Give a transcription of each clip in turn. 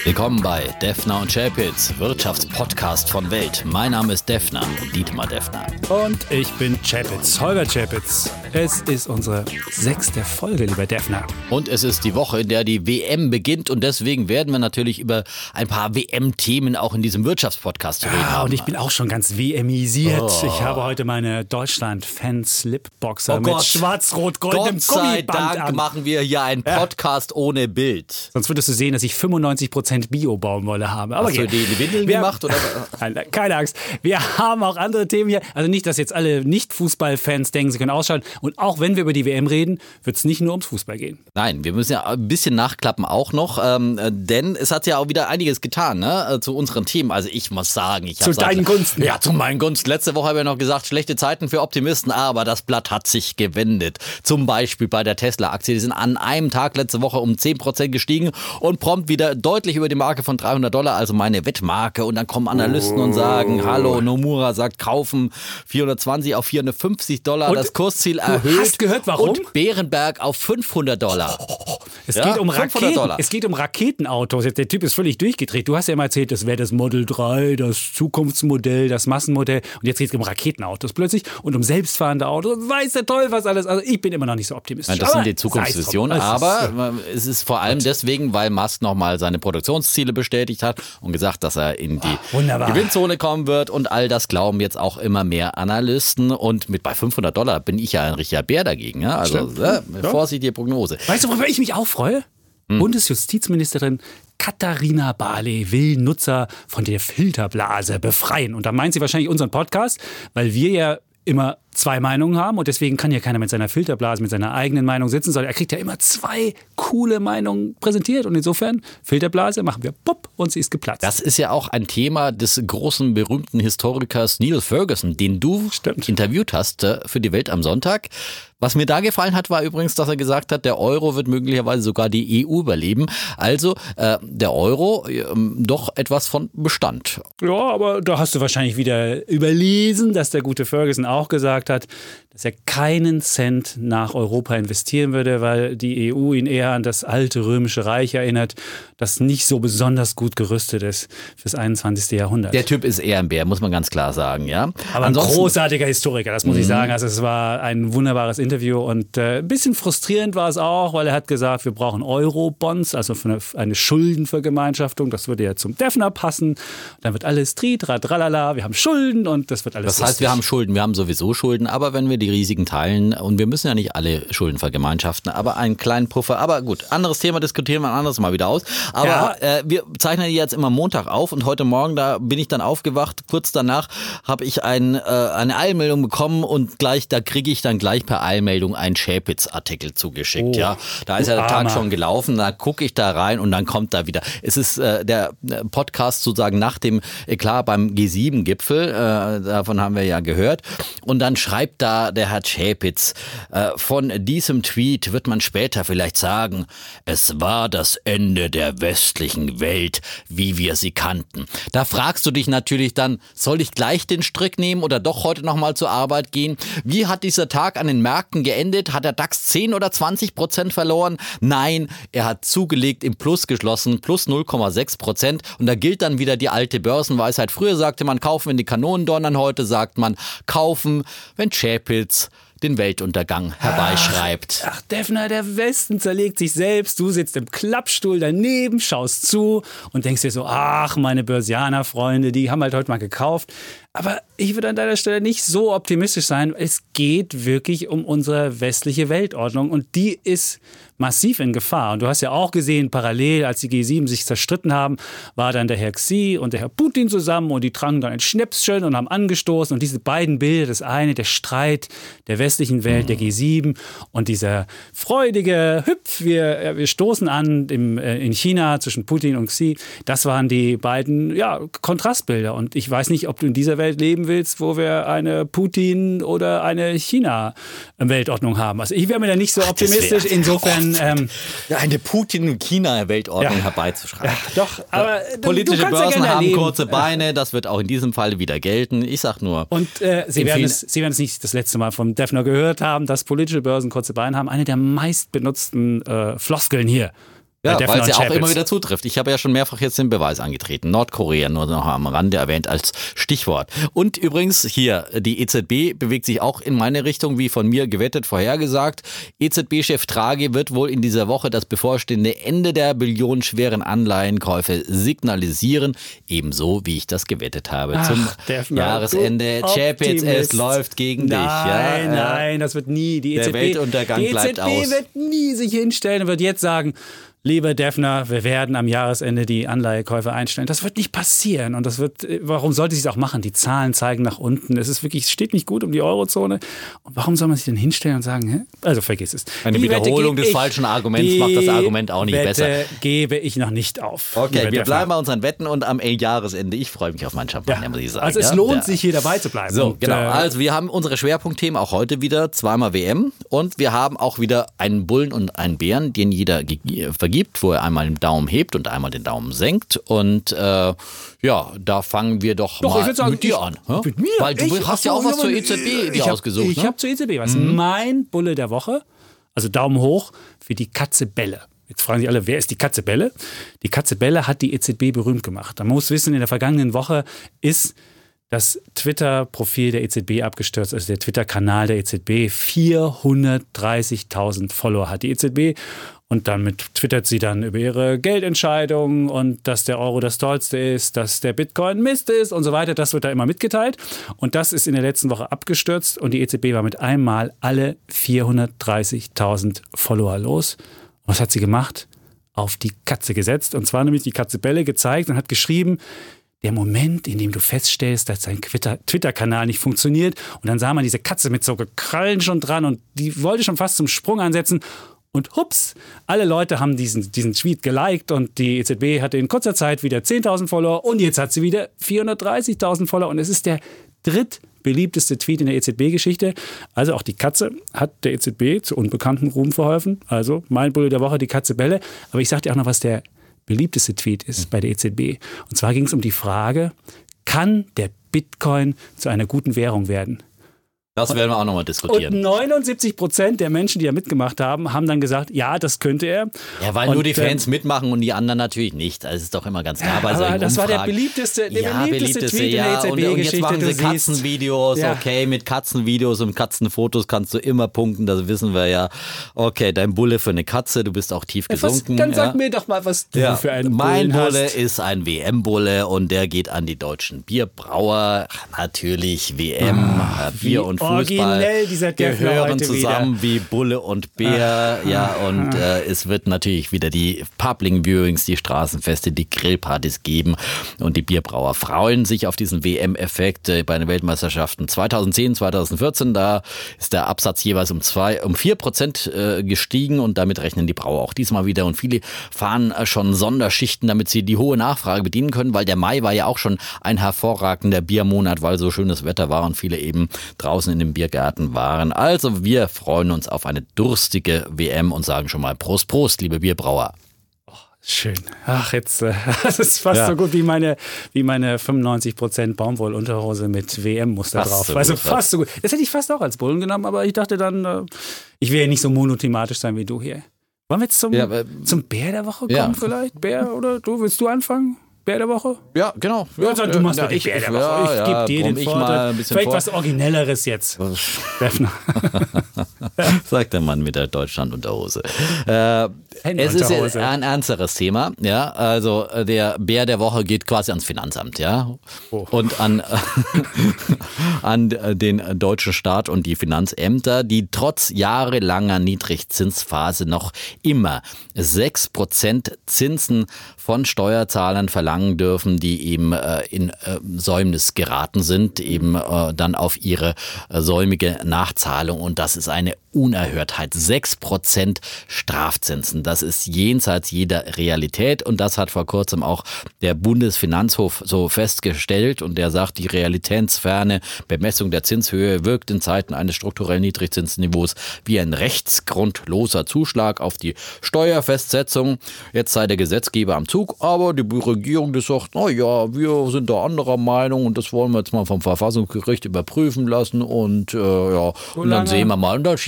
Willkommen bei Defner und Chapitz, Wirtschaftspodcast von Welt. Mein Name ist Defner, Dietmar Defner. Und ich bin Chapitz, Holger Chapitz. Es ist unsere 6. Folge, lieber Defner. Und es ist die Woche, in der die WM beginnt und deswegen werden wir natürlich über ein paar WM-Themen auch in diesem Wirtschaftspodcast reden. Ja, und ich bin auch schon ganz WMisiert. Ich habe heute meine Deutschland-Fan-Slip-Boxer mit schwarz-rot-goldenem Gott sei Gummiband Dank an. machen wir hier einen Podcast ohne Bild. Sonst würdest du sehen, dass ich 95% Bio-Baumwolle habe. Aber Hast du die Windeln gemacht? Oder? Keine Angst. Wir haben auch andere Themen hier. Also nicht, dass jetzt alle Nicht-Fußball-Fans denken, sie können ausschalten. Und auch wenn wir über die WM reden, wird es nicht nur ums Fußball gehen. Nein, wir müssen ja ein bisschen nachklappen auch noch, denn es hat ja auch wieder einiges getan, ne, zu unseren Themen. Also ich muss sagen, zu deinen Gunsten. Ja, zu meinen Gunsten. Letzte Woche habe ich noch gesagt, schlechte Zeiten für Optimisten, aber das Blatt hat sich gewendet. Zum Beispiel bei der Tesla-Aktie. Die sind an einem Tag letzte Woche um 10% gestiegen und prompt wieder deutlich über die Marke von $300, also meine Wettmarke. Und dann kommen Analysten und sagen, hallo, Nomura sagt kaufen, 420 auf $450, das Kursziel erhöht. Du hast gehört, warum? Und Bärenberg auf $500. Es Ja, geht um $500. Raketen. Es geht um Raketenautos. Der Typ ist völlig durchgedreht. Du hast ja immer erzählt, das wäre das Model 3, das Zukunftsmodell, das Massenmodell. Und jetzt geht es um Raketenautos plötzlich und um selbstfahrende Autos. Weiß der Teufel was alles. Also ich bin immer noch nicht so optimistisch. Ja, das sind die Zukunftsvisionen. Aber es ist vor allem deswegen, weil Musk nochmal seine Produktionsziele bestätigt hat und gesagt, dass er in die Gewinnzone kommen wird. Und all das glauben jetzt auch immer mehr Analysten. Und mit bei $500 bin ich ja ein richtiger Bär dagegen. Ja? Also vorsichtige Prognose. Weißt du, worüber ich mich auch freue? Bundesjustizministerin Katharina Barley will Nutzer von der Filterblase befreien. Und da meint sie wahrscheinlich unseren Podcast, weil wir ja immer zwei Meinungen haben und deswegen kann ja keiner mit seiner Filterblase, mit seiner eigenen Meinung sitzen, sondern er kriegt ja immer zwei coole Meinungen präsentiert und insofern Filterblase machen wir pupp und sie ist geplatzt. Das ist ja auch ein Thema des großen, berühmten Historikers Neil Ferguson, den du interviewt hast für die Welt am Sonntag. Was mir da gefallen hat, war übrigens, dass er gesagt hat, der Euro wird möglicherweise sogar die EU überleben. Also der Euro doch etwas von Bestand. Ja, aber da hast du wahrscheinlich wieder überlesen, dass der gute Ferguson auch gesagt hat, dass er keinen Cent nach Europa investieren würde, weil die EU ihn eher an das alte römische Reich erinnert, das nicht so besonders gut gerüstet ist fürs 21. Jahrhundert. Der Typ ist eher ein Bär, muss man ganz klar sagen, ja. Aber ein großartiger Historiker, das muss ich sagen. Also es war ein wunderbares Interview und ein bisschen frustrierend war es auch, weil er hat gesagt, wir brauchen Euro-Bonds, also eine Schuldenvergemeinschaftung. Das würde ja zum Defner passen. Dann wird alles tralala, wir haben Schulden und das wird alles Das heißt, wir haben Schulden, wir haben sowieso Schulden, aber wenn wir die Risiken teilen und wir müssen ja nicht alle Schulden vergemeinschaften, aber einen kleinen Puffer. Aber gut, anderes Thema diskutieren wir ein anderes Mal wieder aus. Aber wir zeichnen jetzt immer Montag auf und heute Morgen, da bin ich dann aufgewacht. Kurz danach habe ich eine Eilmeldung bekommen und da kriege ich dann gleich per Eilmeldung einen Chapitz-Artikel zugeschickt. Ja, da ist ja der Tag schon gelaufen, da gucke ich da rein und dann kommt da wieder. Es ist der Podcast sozusagen nach dem Eklat beim G7-Gipfel, davon haben wir ja gehört. Und dann schreibt da der Herr Chapitz, von diesem Tweet wird man später vielleicht sagen, es war das Ende der westlichen Welt, wie wir sie kannten. Da fragst du dich natürlich dann, soll ich gleich den Strick nehmen oder doch heute nochmal zur Arbeit gehen? Wie hat dieser Tag an den Märkten geendet? Hat der DAX 10 oder 20% verloren? Nein, er hat zugelegt, im Plus geschlossen, plus 0,6%. Und da gilt dann wieder die alte Börsenweisheit. Früher sagte man kaufen, wenn die Kanonen donnern, heute sagt man kaufen, wenn Chapitz den Weltuntergang herbeischreibt. Ach, Defner, der Westen zerlegt sich selbst. Du sitzt im Klappstuhl daneben, schaust zu und denkst dir so, ach, meine Börsianer-Freunde, die haben halt heute mal gekauft. Aber ich würde an deiner Stelle nicht so optimistisch sein. Es geht wirklich um unsere westliche Weltordnung und die ist massiv in Gefahr. Und du hast ja auch gesehen, parallel, als die G7 sich zerstritten haben, war dann der Herr Xi und der Herr Putin zusammen und die tranken dann ein Schnäpschen und haben angestoßen. Und diese beiden Bilder, das eine, der Streit der westlichen Welt, der G7 und dieser freudige Hüpf, wir stoßen an in China zwischen Putin und Xi, das waren die beiden Kontrastbilder. Und ich weiß nicht, ob du in dieser Welt leben willst, wo wir eine Putin- oder eine China-Weltordnung haben. Also ich wäre mir da nicht so optimistisch. Insofern eine Putin- und China-Weltordnung herbeizuschreiben. Ja, doch, aber politische du Börsen ja haben kurze Beine, das wird auch in diesem Fall wieder gelten. Ich sag nur. Und Sie werden es nicht das letzte Mal vom Defner gehört haben, dass politische Börsen kurze Beine haben. Eine der meistbenutzten Floskeln hier. Ja, weil es ja auch immer wieder zutrifft. Ich habe ja schon mehrfach jetzt den Beweis angetreten. Nordkorea nur noch am Rande erwähnt als Stichwort. Und übrigens hier, die EZB bewegt sich auch in meine Richtung, wie von mir gewettet, vorhergesagt. EZB-Chef Draghi wird wohl in dieser Woche das bevorstehende Ende der billionenschweren Anleihenkäufe signalisieren. Ebenso, wie ich das gewettet habe. Zum Jahresende. Chapitz, es läuft gegen dich. Nein, das wird nie. Die EZB, der Weltuntergang bleibt aus. Die EZB wird nie sich hinstellen und wird jetzt sagen, lieber Defner, wir werden am Jahresende die Anleihekäufe einstellen. Das wird nicht passieren. Und warum sollte sie es auch machen? Die Zahlen zeigen nach unten. Es steht nicht gut um die Eurozone. Und warum soll man sich denn hinstellen und sagen, hä? Also vergiss es. Eine Wiederholung des falschen Arguments macht das Argument auch nicht besser. Gebe ich noch nicht auf. Okay, wir bleiben bei unseren Wetten und am Jahresende. Ich freue mich auf meinen Champagner, muss ich sagen. Also es lohnt sich, hier dabei zu bleiben. So, genau. Also wir haben unsere Schwerpunktthemen auch heute wieder. Zweimal WM. Und wir haben auch wieder einen Bullen und einen Bären, den jeder vergibt, wo er einmal den Daumen hebt und einmal den Daumen senkt. Und da fangen wir doch mal mit dir an. Mit mir? Weil du hast ja auch was zur EZB dir ausgesucht. Ich habe zur EZB was. Mein Bulle der Woche, also Daumen hoch für die Katze Bälle. Jetzt fragen sich alle, wer ist die Katze Bälle? Die Katze Bälle hat die EZB berühmt gemacht. Man muss wissen, in der vergangenen Woche ist das Twitter-Profil der EZB abgestürzt, also der Twitter-Kanal der EZB. 430.000 Follower hat die EZB. Und damit twittert sie dann über ihre Geldentscheidungen und dass der Euro das Tollste ist, dass der Bitcoin Mist ist und so weiter. Das wird da immer mitgeteilt. Und das ist in der letzten Woche abgestürzt und die EZB war mit einmal alle 430.000 Follower los. Und was hat sie gemacht? Auf die Katze gesetzt. Und zwar nämlich die Katze Bälle gezeigt und hat geschrieben, der Moment, in dem du feststellst, dass dein Twitter-Kanal nicht funktioniert. Und dann sah man diese Katze mit so Krallen schon dran und die wollte schon fast zum Sprung ansetzen. Und hups, alle Leute haben diesen Tweet geliked und die EZB hatte in kurzer Zeit wieder 10.000 Follower und jetzt hat sie wieder 430.000 Follower und es ist der drittbeliebteste Tweet in der EZB-Geschichte. Also auch die Katze hat der EZB zu unbekanntem Ruhm verholfen. Also mein Bulle der Woche, die Katze Bälle. Aber ich sage dir auch noch, was der beliebteste Tweet ist bei der EZB. Und zwar ging es um die Frage, kann der Bitcoin zu einer guten Währung werden? Das werden wir auch nochmal diskutieren. Und 79% der Menschen, die da mitgemacht haben, haben dann gesagt, ja, das könnte er. Ja, weil nur die Fans mitmachen und die anderen natürlich nicht. Das ist doch immer ganz klar bei solchen das Umfragen. war der beliebteste Tweet in der EZB-Geschichte. Und jetzt machen sie Katzenvideos. Ja. Okay, mit Katzenvideos und Katzenfotos kannst du immer punkten, das wissen wir ja. Okay, dein Bulle für eine Katze, du bist auch tief gesunken. Dann sag mir doch mal, was du für einen Bullen hast. Mein Bulle ist ein WM-Bulle und der geht an die deutschen Bierbrauer. Natürlich WM, Bier und Fußball gehören zusammen wie Bulle und Bär. Und es wird natürlich wieder die Public Viewings, die Straßenfeste, die Grillpartys geben. Und die Bierbrauer freuen sich auf diesen WM-Effekt bei den Weltmeisterschaften 2010, 2014. Da ist der Absatz jeweils um 4% gestiegen und damit rechnen die Brauer auch diesmal wieder. Und viele fahren schon Sonderschichten, damit sie die hohe Nachfrage bedienen können, weil der Mai war ja auch schon ein hervorragender Biermonat, weil so schönes Wetter war und viele eben draußen in dem Biergarten waren. Also wir freuen uns auf eine durstige WM und sagen schon mal Prost, Prost, liebe Bierbrauer. Schön. Ach, jetzt, das ist fast so gut wie meine 95% Baumwollunterhose mit WM-Muster drauf. Also fast so gut. Das hätte ich fast auch als Bullen genommen, aber ich dachte dann, ich will ja nicht so monothematisch sein wie du hier. Wollen wir jetzt zum Bär der Woche kommen vielleicht? Bär oder du? Willst du anfangen? Bär der Woche? Ja, genau. Ja, du machst Bär der Woche. Ich gebe dir den Vorteil. Vielleicht was Originelleres jetzt. Defner. Sagt der Mann mit der Deutschland-Unterhose. Es ist ein ernsteres Thema. Ja, also der Bär der Woche geht quasi ans Finanzamt, ja, und an den deutschen Staat und die Finanzämter, die trotz jahrelanger Niedrigzinsphase noch immer 6% Zinsen von Steuerzahlern verlangen dürfen, die eben in Säumnis geraten sind, eben dann auf ihre säumige Nachzahlung. Und das ist eine Unerhörtheit. 6% Strafzinsen. Das ist jenseits jeder Realität. Und das hat vor kurzem auch der Bundesfinanzhof so festgestellt. Und der sagt, die realitätsferne Bemessung der Zinshöhe wirkt in Zeiten eines strukturellen Niedrigzinsniveaus wie ein rechtsgrundloser Zuschlag auf die Steuerfestsetzung. Jetzt sei der Gesetzgeber am Zug, aber die Regierung, die sagt, na ja, wir sind da anderer Meinung und das wollen wir jetzt mal vom Verfassungsgericht überprüfen lassen und und dann sehen wir mal. Und da schiebt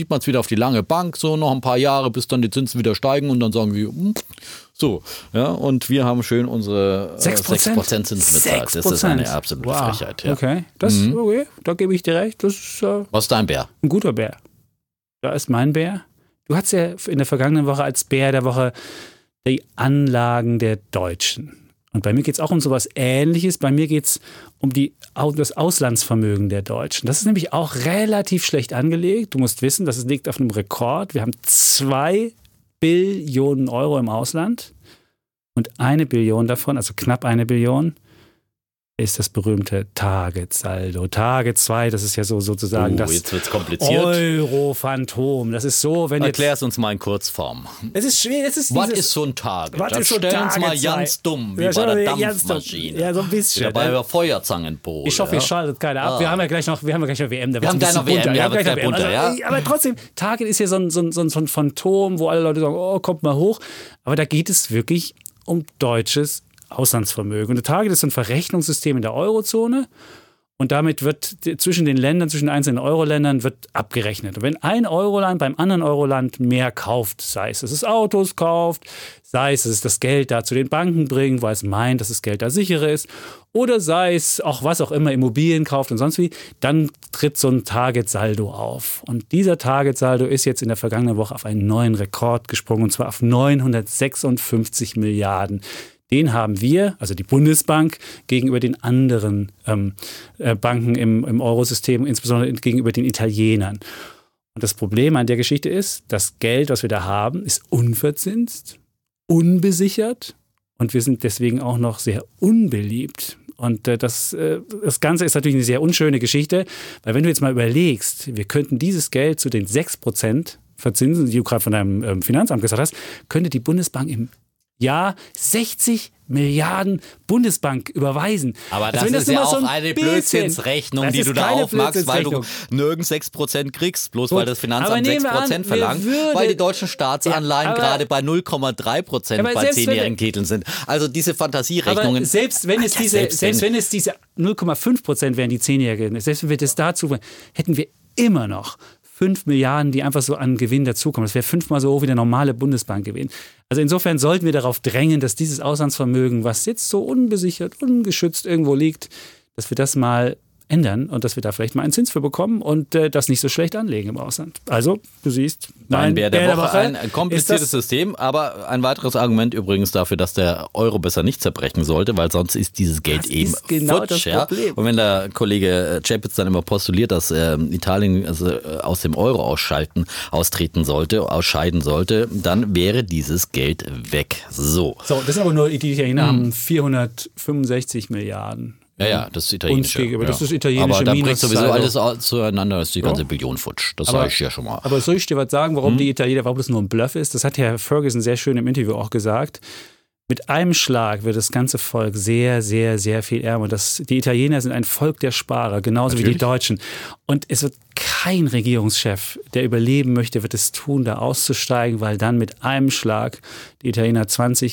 schiebt man es wieder auf die lange Bank, so noch ein paar Jahre, bis dann die Zinsen wieder steigen und dann sagen wir, so, ja, und wir haben schön unsere 6% Zinsen bezahlt. Das ist eine absolute Frechheit. Ja. Okay, okay, da gebe ich dir recht. Das ist, was ist dein Bär? Ein guter Bär. Da ist mein Bär. Du hattest ja in der vergangenen Woche als Bär der Woche die Anlagen der Deutschen. Und bei mir geht es auch um sowas Ähnliches. Bei mir geht es um das Auslandsvermögen der Deutschen. Das ist nämlich auch relativ schlecht angelegt. Du musst wissen, das liegt auf einem Rekord. Wir haben 2 Billionen Euro im Ausland und 1 Billion davon, also knapp 1 Billion, ist das berühmte Target-Saldo. Target 2, das ist ja so sozusagen das jetzt wird's kompliziert. Euro-Phantom. Das ist so, wenn Erklär es uns mal in Kurzform. Es ist schwer. Was ist so ein Target? Was ist so ein Target? Stellen uns mal ganz dumm, wie bei der Dampfmaschine. Ja, so ein bisschen. Wie bei der Feuerzangenbowle. Ich hoffe, ihr schaltet keiner ab. Wir haben ja gleich noch WM. Wir haben gleich noch WM, aber trotzdem, Target ist ja so ein Phantom, wo alle Leute sagen, oh, kommt mal hoch. Aber da geht es wirklich um deutsches Auslandsvermögen. Und der Target ist ein Verrechnungssystem in der Eurozone und damit wird zwischen den Ländern, zwischen den einzelnen Euro-Ländern wird abgerechnet. Und wenn ein Euroland beim anderen Euroland mehr kauft, sei es, dass es Autos kauft, sei es, dass es das Geld da zu den Banken bringt, weil es meint, dass das Geld da sicherer ist, oder sei es auch was auch immer, Immobilien kauft und sonst wie, dann tritt so ein Target-Saldo auf. Und dieser Target-Saldo ist jetzt in der vergangenen Woche auf einen neuen Rekord gesprungen, und zwar auf 956 Milliarden. Den haben wir, also die Bundesbank, gegenüber den anderen Banken im Eurosystem, insbesondere gegenüber den Italienern. Und das Problem an der Geschichte ist, das Geld, was wir da haben, ist unverzinst, unbesichert und wir sind deswegen auch noch sehr unbeliebt. Und das Ganze ist natürlich eine sehr unschöne Geschichte, weil wenn du jetzt mal überlegst, wir könnten dieses Geld zu den 6% verzinsen, die du gerade von deinem Finanzamt gesagt hast, könnte die Bundesbank im Jahr 60 Milliarden Bundesbank überweisen. Aber das ist ja auch eine Blödsinnsrechnung, die du da aufmachst, weil du nirgends 6% kriegst, bloß weil das Finanzamt 6% verlangt, weil die deutschen Staatsanleihen gerade bei 0,3% bei 10-jährigen Titeln sind. Also diese Fantasierechnungen. Aber selbst wenn es diese 0,5% wären, die 10-jährigen, selbst wenn wir das dazu, hätten wir immer noch 5 Milliarden, die einfach so an Gewinn dazukommen. Das wäre 5-mal so hoch wie der normale Bankgewinn. Also insofern sollten wir darauf drängen, dass dieses Auslandsvermögen, was jetzt so unbesichert, ungeschützt irgendwo liegt, dass wir das mal ändern und dass wir da vielleicht mal einen Zins für bekommen und das nicht so schlecht anlegen im Ausland. Also, du siehst, mein Bär der Woche, ein kompliziertes System, aber ein weiteres Argument übrigens dafür, dass der Euro besser nicht zerbrechen sollte, weil sonst ist dieses Geld das eben genau futsch. Das Problem. Und wenn der Kollege Chapitz dann immer postuliert, dass Italien aus dem Euro ausscheiden sollte, dann wäre dieses Geld weg. So, das sind aber nur, die Italiener haben 465 Milliarden. Ja, das ist italienische. Das ist italienische Aber da bringt sowieso alles zueinander, ist die ganze Billion futsch. Das sage ich ja schon mal. Aber soll ich dir was sagen, warum das nur ein Bluff ist? Das hat Herr Ferguson sehr schön im Interview auch gesagt. Mit einem Schlag wird das ganze Volk sehr, sehr, sehr viel ärmer. Die Italiener sind ein Volk der Sparer, genauso wie die Deutschen. Und es wird kein Regierungschef, der überleben möchte, wird es tun, da auszusteigen, weil dann mit einem Schlag die Italiener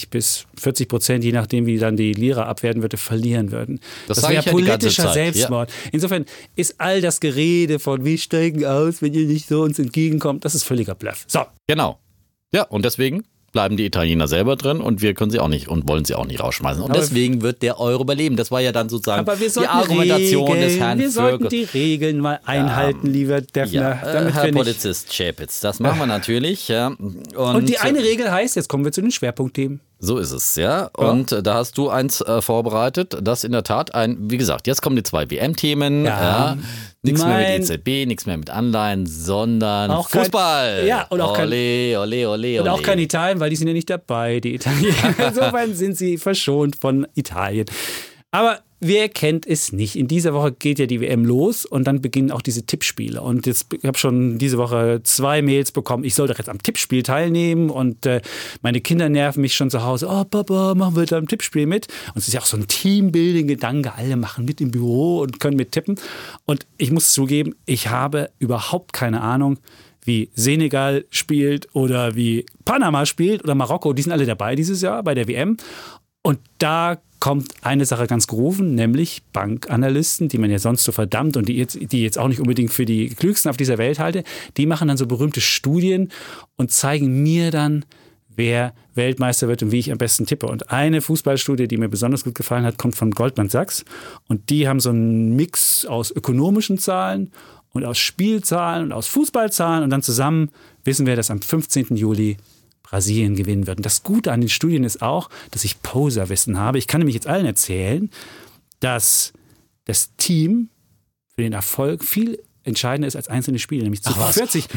20-40%, je nachdem, wie dann die Lira abwerten würde, verlieren würden. Das wäre politischer Selbstmord. Ja. Insofern ist all das Gerede von wir steigen aus, wenn ihr nicht so uns entgegenkommt, das ist völliger Bluff. So. Genau. Ja, und deswegen bleiben die Italiener selber drin und wir können sie auch nicht und wollen sie auch nicht rausschmeißen. Und deswegen wird der Euro überleben. Das war ja dann sozusagen die Argumentation des Herrn Wir sollten die Regeln mal einhalten, lieber Defner. Herr Polizist Chapitz, das machen wir natürlich. Ja. Und die eine Regel heißt, jetzt kommen wir zu den Schwerpunktthemen. So ist es, ja. Und da hast du eins vorbereitet, das in der Tat wie gesagt, jetzt kommen die 2 WM-Themen. Ja. Nichts mehr mit EZB, nichts mehr mit Anleihen, sondern auch Fußball. Und auch ole. Und auch kein Italien, weil die sind ja nicht dabei, die Italiener. Insofern sind sie verschont von Italien. Aber wer kennt es nicht? In dieser Woche geht ja die WM los und dann beginnen auch diese Tippspiele. Und ich habe schon diese Woche 2 Mails bekommen, ich soll doch jetzt am Tippspiel teilnehmen und meine Kinder nerven mich schon zu Hause. Oh Papa, machen wir da am Tippspiel mit? Und es ist ja auch so ein Teambuilding-Gedanke, alle machen mit im Büro und können mit tippen. Und ich muss zugeben, ich habe überhaupt keine Ahnung, wie Senegal spielt oder wie Panama spielt oder Marokko. Die sind alle dabei dieses Jahr bei der WM. Und da kommt eine Sache ganz gerufen, nämlich Bankanalysten, die man ja sonst so verdammt und die jetzt auch nicht unbedingt für die klügsten auf dieser Welt halte, die machen dann so berühmte Studien und zeigen mir dann, wer Weltmeister wird und wie ich am besten tippe. Und eine Fußballstudie, die mir besonders gut gefallen hat, kommt von Goldman Sachs. Und die haben so einen Mix aus ökonomischen Zahlen und aus Spielzahlen und aus Fußballzahlen. Und dann zusammen wissen wir, dass am 15. Juli Brasilien gewinnen wird. Und das Gute an den Studien ist auch, dass ich Poserwissen habe. Ich kann nämlich jetzt allen erzählen, dass das Team für den Erfolg viel entscheidender ist als einzelne Spiele, nämlich zu 40%.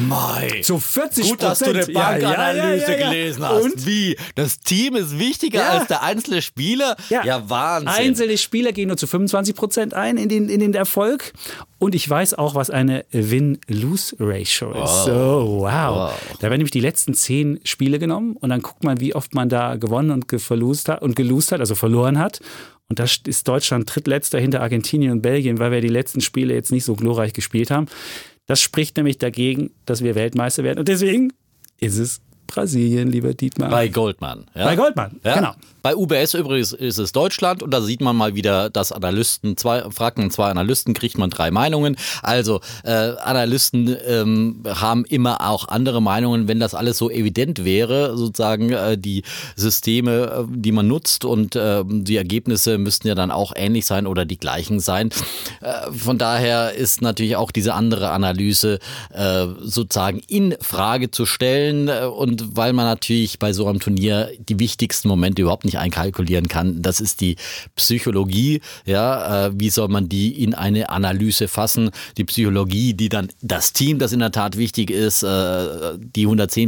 Gut, dass du eine Bankanalyse gelesen hast. Und wie? Das Team ist wichtiger als der einzelne Spieler? Ja, Wahnsinn. Einzelne Spieler gehen nur zu 25% ein in den Erfolg. Und ich weiß auch, was eine Win-Lose-Ratio ist. So, wow. Da werden nämlich die letzten 10 Spiele genommen und dann guckt man, wie oft man da gewonnen und gelost hat, also verloren hat. Und da ist Deutschland drittletzter hinter Argentinien und Belgien, weil wir die letzten Spiele jetzt nicht so glorreich gespielt haben. Das spricht nämlich dagegen, dass wir Weltmeister werden. Und deswegen ist es Brasilien, lieber Dietmar. Bei Goldman. Ja? Bei Goldman, ja? Genau. Bei UBS übrigens ist es Deutschland und da sieht man mal wieder, dass fragt man 2 Analysten, kriegt man 3 Meinungen. Also Analysten haben immer auch andere Meinungen, wenn das alles so evident wäre, sozusagen die Systeme, die man nutzt und die Ergebnisse müssten ja dann auch ähnlich sein oder die gleichen sein. Von daher ist natürlich auch diese andere Analyse sozusagen in Frage zu stellen und weil man natürlich bei so einem Turnier die wichtigsten Momente überhaupt nicht einkalkulieren kann. Das ist die Psychologie. Ja, wie soll man die in eine Analyse fassen? Die Psychologie, die dann das Team, das in der Tat wichtig ist, die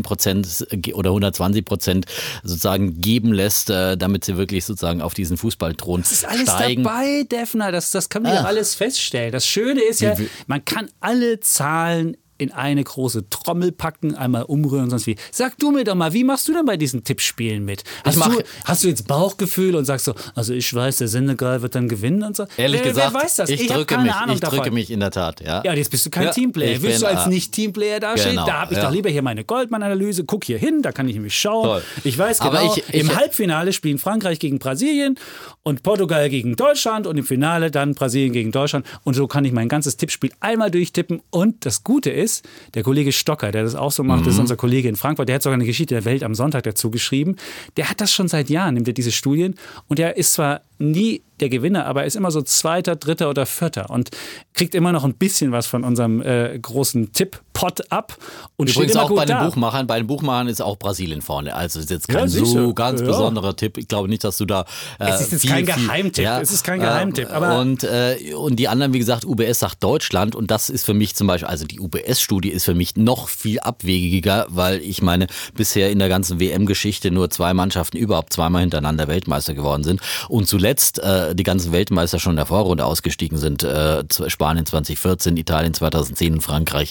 110% oder 120% sozusagen geben lässt, damit sie wirklich sozusagen auf diesen Fußballthron steigen. Das ist alles dabei, Defner. Das können wir doch alles feststellen. Das Schöne ist ja, man kann alle Zahlen in eine große Trommel packen, einmal umrühren und sonst wie. Sag du mir doch mal, wie machst du denn bei diesen Tippspielen mit? Hast du jetzt Bauchgefühl und sagst so, also ich weiß, der Senegal wird dann gewinnen und so? Ehrlich gesagt, wer weiß das? Ich drücke mich in der Tat. Ja, jetzt bist du kein Teamplayer. Willst du als Nicht-Teamplayer dastehen? Genau, da habe ich doch lieber hier meine Goldman-Analyse. Guck hier hin, da kann ich nämlich schauen. Toll. Ich weiß genau, im Halbfinale spielen Frankreich gegen Brasilien und Portugal gegen Deutschland und im Finale dann Brasilien gegen Deutschland. Und so kann ich mein ganzes Tippspiel einmal durchtippen. Und das Gute ist, der Kollege Stocker, der das auch so macht, das ist unser Kollege in Frankfurt, der hat sogar eine Geschichte der Welt am Sonntag dazu geschrieben. Der hat das schon seit Jahren, nimmt er diese Studien und der ist zwar nie der Gewinner, aber er ist immer so 2., 3. oder 4. und kriegt immer noch ein bisschen was von unserem großen Tipp-Pot ab. Und übrigens auch bei den da. Buchmachern. Bei den Buchmachern ist auch Brasilien vorne. Also ist jetzt kein ganz besonderer Tipp. Ich glaube nicht, dass du da es ist jetzt kein Geheimtipp. Es ist kein Geheimtipp. Aber und die anderen, wie gesagt, UBS sagt Deutschland und das ist für mich zum Beispiel, also die UBS-Studie ist für mich noch viel abwegiger, weil ich meine, bisher in der ganzen WM-Geschichte nur 2 Mannschaften überhaupt zweimal hintereinander Weltmeister geworden sind und zuletzt die ganzen Weltmeister schon in der Vorrunde ausgestiegen sind. Spanien 2014, Italien 2010 und Frankreich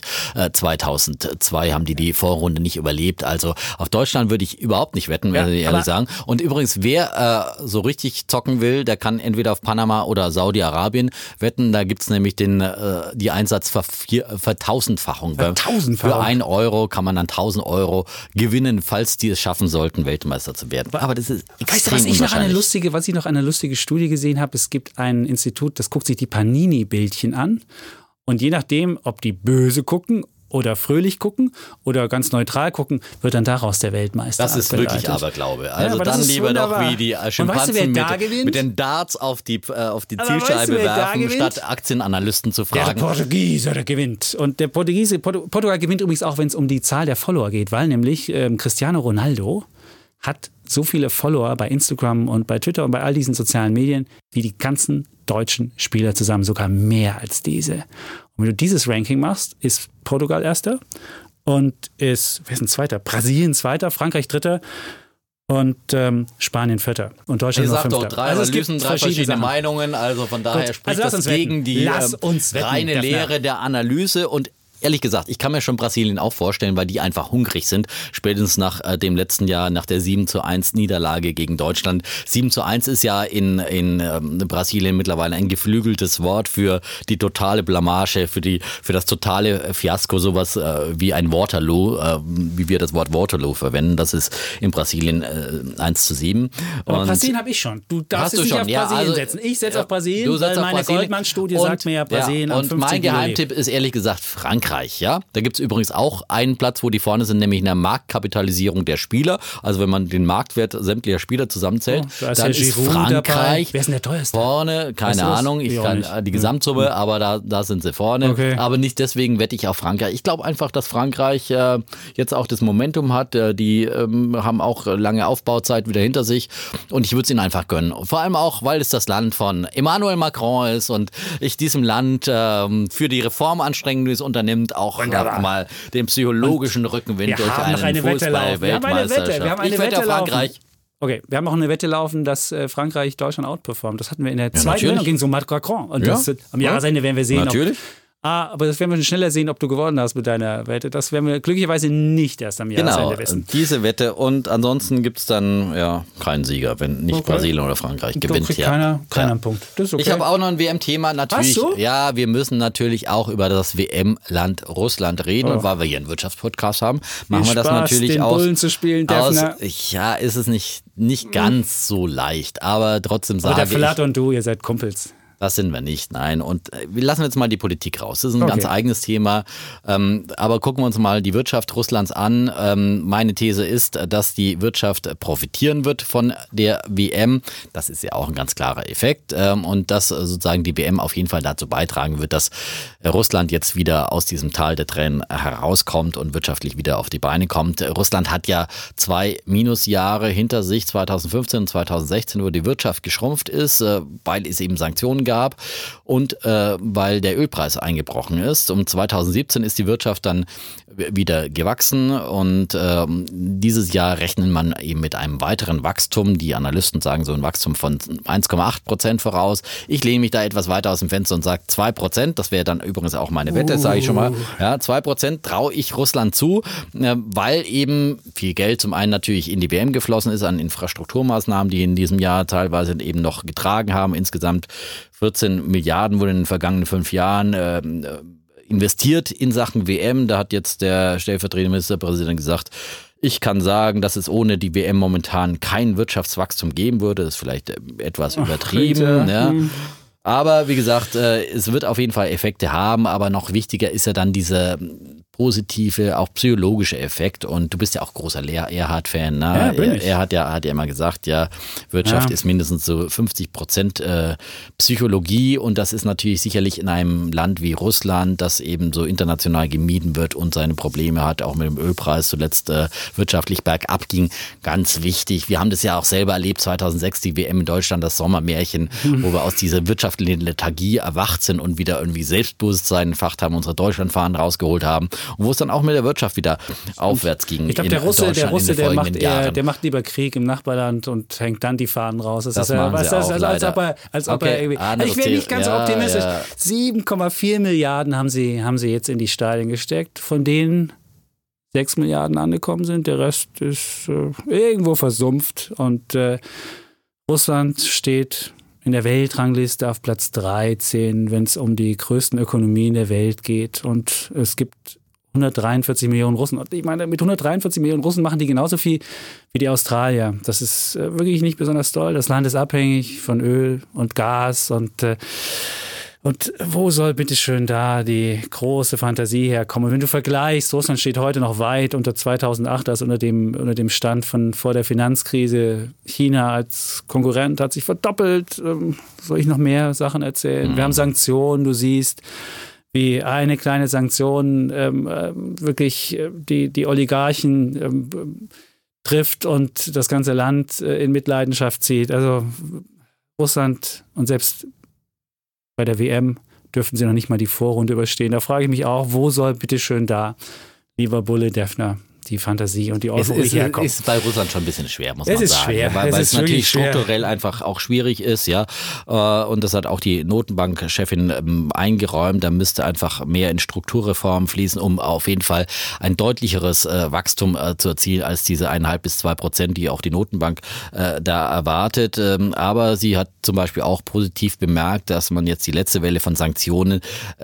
2002 haben die Vorrunde nicht überlebt. Also auf Deutschland würde ich überhaupt nicht wetten, muss ich ehrlich sagen. Und übrigens, wer so richtig zocken will, der kann entweder auf Panama oder Saudi-Arabien wetten. Da gibt's nämlich die Einsatzvertausendfachung. Für 1 Euro kann man dann 1.000 Euro gewinnen, falls die es schaffen sollten, Weltmeister zu werden. Aber das ist extrem unwahrscheinlich. Was ich noch eine lustige Studie gesehen habe, es gibt ein Institut, das guckt sich die Panini-Bildchen an und je nachdem, ob die böse gucken oder fröhlich gucken oder ganz neutral gucken, wird dann daraus der Weltmeister Das ist wirklich Aberglaube. Also aber dann lieber wunderbar. Doch wie die Schimpansen mit den Darts auf die Zielscheibe werfen, statt Aktienanalysten zu fragen. Der Portugiese, der gewinnt. Und der Portugal gewinnt übrigens auch, wenn es um die Zahl der Follower geht, weil nämlich Cristiano Ronaldo hat so viele Follower bei Instagram und bei Twitter und bei all diesen sozialen Medien wie die ganzen deutschen Spieler zusammen, sogar mehr als diese. Und wenn du dieses Ranking machst, ist Portugal Erster und wer ist ein Zweiter? Brasilien Zweiter, Frankreich Dritter und Spanien Vierter und Deutschland noch Fünfter. Doch, 3 Analysen, 3 verschiedene Meinungen, also von daher spricht das gegen die reine Lehre der Analyse und ehrlich gesagt, ich kann mir schon Brasilien auch vorstellen, weil die einfach hungrig sind. Spätestens nach dem letzten Jahr, nach der 7:1 Niederlage gegen Deutschland. 7:1 ist ja in Brasilien mittlerweile ein geflügeltes Wort für die totale Blamage, für das totale Fiasko, sowas wie ein Waterloo, wie wir das Wort Waterloo verwenden. Das ist in Brasilien 1:7. Aber Brasilien habe ich schon. Du darfst es nicht auf Brasilien setzen. Ich setze auf Brasilien, weil meine Goldman-Studie sagt mir ja Brasilien am 15. Und mein Geheimtipp ist ehrlich gesagt Frankreich. Ja? Da gibt es übrigens auch einen Platz, wo die vorne sind, nämlich in der Marktkapitalisierung der Spieler. Also wenn man den Marktwert sämtlicher Spieler zusammenzählt, dann ist Frankreich dabei. Wer ist denn der teuerste? Vorne, keine Ahnung, ich kann die Gesamtsumme, aber da sind sie vorne. Okay. Aber nicht deswegen wette ich auf Frankreich. Ich glaube einfach, dass Frankreich jetzt auch das Momentum hat. Die haben auch lange Aufbauzeit wieder hinter sich und ich würde es ihnen einfach gönnen. Vor allem auch, weil es das Land von Emmanuel Macron ist und ich diesem Land für die Reformanstrengungen, die es unternimmt, auch mal den psychologischen Rückenwind durch einen Fußball-Weltmeisterschaft. Ich wette auf Frankreich. Okay, wir haben auch eine Wette laufen, dass Frankreich Deutschland outperformt. Das hatten wir in der zweiten Sendung gegen so Macron. Und am Jahresende werden wir sehen, natürlich. Aber das werden wir schneller sehen, ob du gewonnen hast mit deiner Wette. Das werden wir glücklicherweise nicht erst am Jahresende wissen. Genau, diese Wette. Und ansonsten gibt es dann keinen Sieger, wenn nicht Brasilien oder Frankreich gewinnt. Kriegt keiner einen Punkt. Das ist okay. Ich habe auch noch ein WM-Thema. Natürlich. Hast du? Ja, wir müssen natürlich auch über das WM-Land Russland reden. Und weil wir hier einen Wirtschaftspodcast haben, machen wir das natürlich den aus. Bullen zu spielen, Defner. Ja, ist es nicht ganz so leicht. Aber trotzdem sage ich. Aber der Flatter und du, ihr seid Kumpels. Das sind wir nicht, nein. Und wir lassen jetzt mal die Politik raus. Das ist ein ganz eigenes Thema. Aber gucken wir uns mal die Wirtschaft Russlands an. Meine These ist, dass die Wirtschaft profitieren wird von der WM. Das ist ja auch ein ganz klarer Effekt. Und dass sozusagen die WM auf jeden Fall dazu beitragen wird, dass Russland jetzt wieder aus diesem Tal der Tränen herauskommt und wirtschaftlich wieder auf die Beine kommt. Russland hat ja 2 Minusjahre hinter sich, 2015 und 2016, wo die Wirtschaft geschrumpft ist, weil es eben Sanktionen gab und weil der Ölpreis eingebrochen ist. Um 2017 ist die Wirtschaft dann wieder gewachsen und dieses Jahr rechnet man eben mit einem weiteren Wachstum. Die Analysten sagen so ein Wachstum von 1,8% voraus. Ich lehne mich da etwas weiter aus dem Fenster und sage 2%. Das wäre dann übrigens auch meine Wette, sage ich schon mal. Ja, 2% traue ich Russland zu, weil eben viel Geld zum einen natürlich in die WM geflossen ist an Infrastrukturmaßnahmen, die in diesem Jahr teilweise eben noch getragen haben. Insgesamt 14 Milliarden wurden in den vergangenen 5 Jahren investiert in Sachen WM. Da hat jetzt der stellvertretende Ministerpräsident gesagt, ich kann sagen, dass es ohne die WM momentan kein Wirtschaftswachstum geben würde. Das ist vielleicht etwas übertrieben. Ja. Aber wie gesagt, es wird auf jeden Fall Effekte haben. Aber noch wichtiger ist ja dann dieser positive, auch psychologische Effekt. Und du bist ja auch großer Erhard-Fan. Ne? Ja, bin ich. Er hat ja immer gesagt, Wirtschaft ist mindestens so 50% Psychologie. Und das ist natürlich sicherlich in einem Land wie Russland, das eben so international gemieden wird und seine Probleme hat, auch mit dem Ölpreis zuletzt wirtschaftlich bergab ging, ganz wichtig. Wir haben das ja auch selber erlebt, 2006, die WM in Deutschland, das Sommermärchen, wo wir aus dieser wirtschaftlichen Lethargie erwacht sind und wieder irgendwie Selbstbewusstsein entfacht haben, unsere Deutschlandfahnen rausgeholt haben. Und wo es dann auch mit der Wirtschaft wieder aufwärts ging. Ich glaube, der Russe, der macht lieber Krieg im Nachbarland und hängt dann die Fahnen raus. Das machen sie auch, als ob er irgendwie. Ich wäre nicht ganz optimistisch. 7,4 Milliarden haben sie jetzt in die Stadien gesteckt, von denen 6 Milliarden angekommen sind. Der Rest ist irgendwo versumpft. Und Russland steht in der Weltrangliste auf Platz 13, wenn es um die größten Ökonomien der Welt geht. Und es gibt 143 Millionen Russen. Und ich meine, mit 143 Millionen Russen machen die genauso viel wie die Australier. Das ist wirklich nicht besonders toll. Das Land ist abhängig von Öl und Gas und wo soll bitteschön da die große Fantasie herkommen? Und wenn du vergleichst, Russland steht heute noch weit unter 2008, also unter dem Stand von vor der Finanzkrise. China als Konkurrent hat sich verdoppelt. Soll ich noch mehr Sachen erzählen? Wir haben Sanktionen, du siehst, wie eine kleine Sanktion wirklich die Oligarchen trifft und das ganze Land in Mitleidenschaft zieht. Also Russland und selbst bei der WM dürften sie noch nicht mal die Vorrunde überstehen. Da frage ich mich auch, wo soll bitteschön da, lieber Bulle Defner, die Fantasie und die Euphorie herkommt. Es ist bei Russland schon ein bisschen schwer, muss man sagen. Es ist schwer. Weil es natürlich schwer. strukturell einfach auch schwierig ist, ja. Und das hat auch die Notenbankchefin eingeräumt. Da müsste einfach mehr in Strukturreformen fließen, um auf jeden Fall ein deutlicheres Wachstum zu erzielen als diese 1,5 bis 2%, die auch die Notenbank da erwartet. Aber sie hat zum Beispiel auch positiv bemerkt, dass man jetzt die letzte Welle von Sanktionen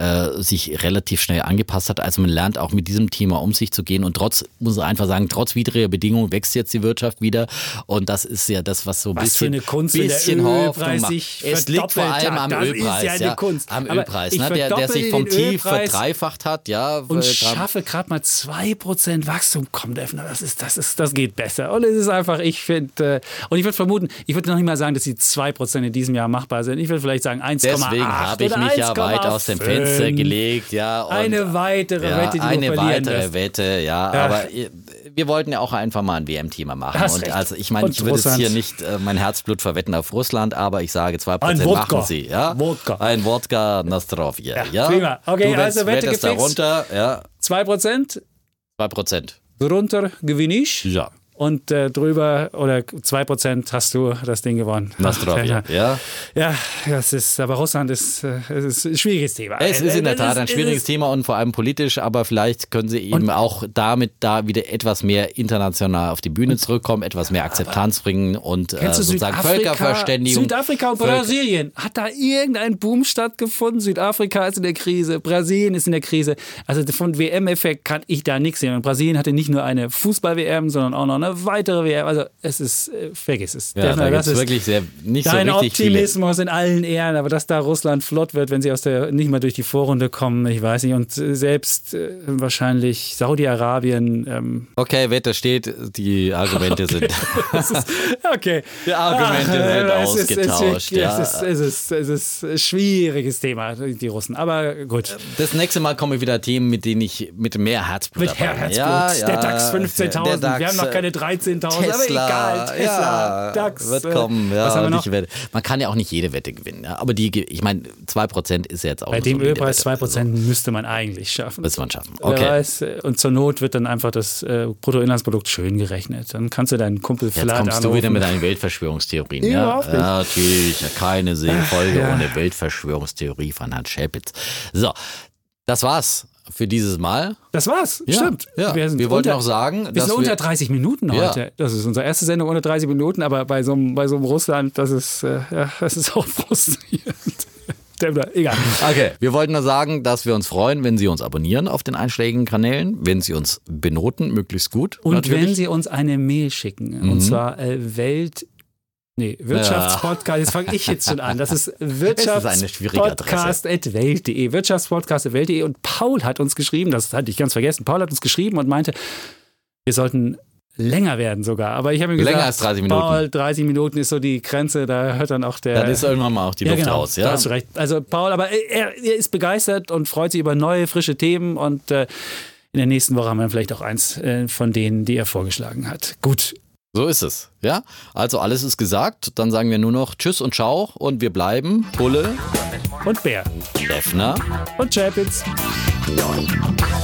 sich relativ schnell angepasst hat. Also man lernt auch mit diesem Thema um sich zu gehen und muss man einfach sagen, trotz widriger Bedingungen wächst jetzt die Wirtschaft wieder und das ist ja das, was so ein bisschen, für eine Kunst, bisschen Hoffnung macht. Es liegt vor allem am Ölpreis, ist ja eine Kunst. Am Ölpreis, ne, der sich vom Tief verdreifacht hat, ja. Und schaffe gerade mal 2% Wachstum. Komm, Defner, das geht besser. Und es ist einfach, ich finde, und ich würde vermuten, ich würde noch nicht mal sagen, dass die 2% in diesem Jahr machbar sind. Ich würde vielleicht sagen 1,8. Deswegen habe ich mich ja weit aus dem Fenster gelegt, ja. Und eine weitere Wette, die du verlieren lässt. Wette, ja. Aber wir wollten ja auch einfach mal ein WM-Thema machen. Und also ich meine, ich würde jetzt hier nicht mein Herzblut verwetten auf Russland, aber ich sage 2% machen sie. Ja? Ein Wodka Nostrovje. Ja, prima. Okay, du also Wette gefixt. Darunter, ja. 2%? 2%. Drunter gewinne ich. Ja. Und drüber oder 2% hast du das Ding gewonnen. Nostrovje, ja. Ja, das ist, aber Russland ist ein schwieriges Thema. Es ist in der Tat ein schwieriges Thema und vor allem politisch, aber vielleicht können sie eben auch damit da wieder etwas mehr international auf die Bühne zurückkommen, etwas mehr Akzeptanz bringen und sozusagen Völkerverständigung. Südafrika und Brasilien, hat da irgendein Boom stattgefunden? Südafrika ist in der Krise, Brasilien ist in der Krise. Also von WM-Effekt kann ich da nichts sehen. Und Brasilien hatte nicht nur eine Fußball-WM, sondern auch noch eine weitere WM. Also es ist, vergiss es. Ja, da ist wirklich nicht so richtig dein Optimismus in allen Ehren, aber dass da Russland flott wird, wenn sie nicht mal durch die Vorrunde kommen, ich weiß nicht. Und selbst wahrscheinlich Saudi-Arabien. Okay, Wette steht, die Argumente sind. Okay. Die Argumente sind ausgetauscht. Es ist ein schwieriges Thema, die Russen. Aber gut. Das nächste Mal kommen wieder Themen, mit denen ich mit mehr Herzblut dabei bin. Der DAX 15.000. Wir haben noch keine 13.000, aber egal. Tesla, DAX. Wird kommen. Ja, was haben wir noch? Man kann ja auch nicht jede Wette gewinnen. Ja. Aber ich meine, 2% ist ja jetzt auch bei dem Ölpreis 2% müsste man eigentlich schaffen. Müsste man schaffen. Okay. Und zur Not wird dann einfach das Bruttoinlandsprodukt schön gerechnet. Dann kannst du deinen Kumpel Jetzt kommst du wieder mit deinen Weltverschwörungstheorien. Ja, natürlich. Keine Folge ohne Weltverschwörungstheorie von Hans Schäpitz. So, das war's für dieses Mal. Das war's, stimmt. Ja. Wir wollten auch sagen, wir sind unter 30 Minuten heute. Ja. Das ist unsere erste Sendung unter 30 Minuten, aber bei so einem Russland, das ist auch frustrierend. Egal. Okay, wir wollten nur sagen, dass wir uns freuen, wenn Sie uns abonnieren auf den einschlägigen Kanälen, wenn Sie uns benoten, möglichst gut. Und natürlich, wenn Sie uns eine Mail schicken, und zwar Wirtschaftspodcast, jetzt fange ich jetzt schon an. Das ist Wirtschaftspodcast@welt.de. Wirtschaftspodcast@welt.de. Und Paul hat uns geschrieben, das hatte ich ganz vergessen, Paul hat uns geschrieben und meinte, wir sollten länger werden sogar. Aber ich habe ihm gesagt, länger als 30 Minuten. Paul, 30 Minuten ist so die Grenze, da hört dann auch der... Dann ist irgendwann mal auch die Luft raus. Ja, da hast du recht. Also Paul, aber er ist begeistert und freut sich über neue, frische Themen und in der nächsten Woche haben wir vielleicht auch eins von denen, die er vorgeschlagen hat. Gut. So ist es, ja. Also alles ist gesagt. Dann sagen wir nur noch Tschüss und Ciao und wir bleiben Bulle und Bär, Defner und Chapitz.